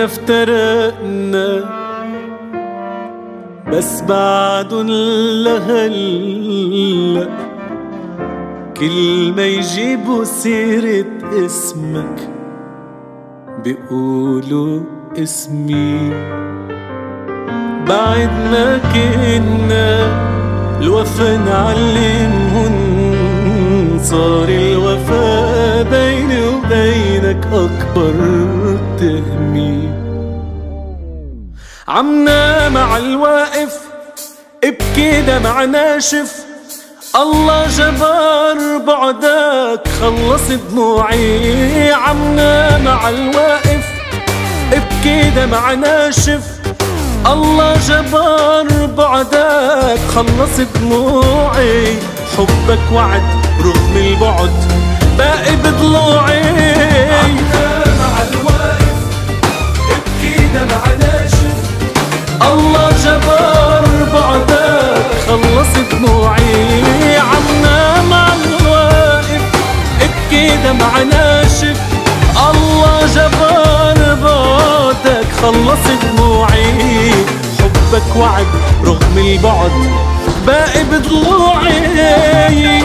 احنا افترقنا بس بعدن لهلأ كل ما يجيبوا سيرة اسمك بيقولوا اسمي. بعد ما كنا الوفا نعلمهن صار الوفا بيني وبينك أكبر تهمي. عمنا مع الواقف ابكي دمع ناشف الله جبار بعدك خلص دموعي. عمنا مع الواقف ابكي دمع ناشف الله جبار بعدك خلص دموعي. حبك وعد رغم البعد باقي بضلوعي. عمنا مع الواقف ابكي دمع ناشف الله جبار بعدك خلص دموعي. عمنا مع الواقف ابكي دمع ناشف الله جبار بعدك خلص دموعي. حبك وعد رغم البعد باقي بضلوعي.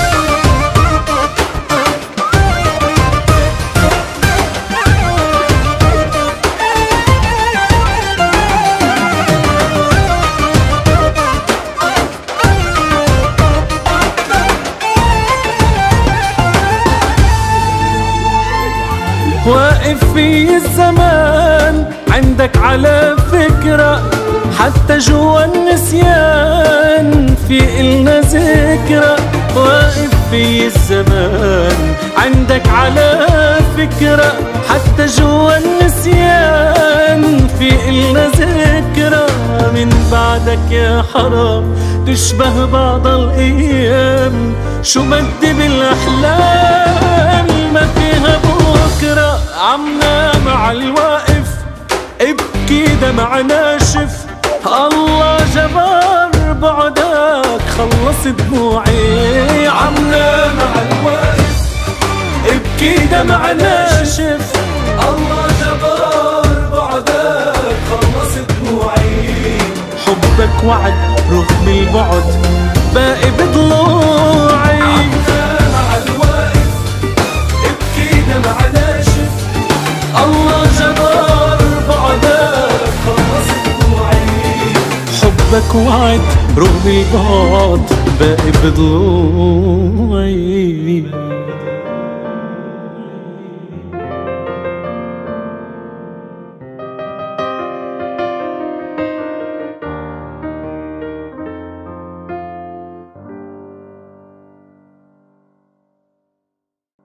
واقف في الزمان عندك على فكرة حتى جوا النسيان في إلنا ذكرى. واقف في الزمان عندك على فكرة حتى جوا النسيان في إلنا ذكرى. من بعدك يا حرام تشبه بعض الأيام شو بدي بالأحلام ما فيها بكرة. عمنا مع الواقف ابكي دمع ناشف الله جبار بعدك خلص دموعي. عمنا مع الواقف ابكي دمع ناشف الله جبار بعدك خلص دموعي. حبك وعد رغم البعد باقي بضلوعي. عمنا مع الواقف ابكي دمع ناشف الله جبار بعدك خلص دموعي. حبك وعد رغم البعد باقي بضلوعي.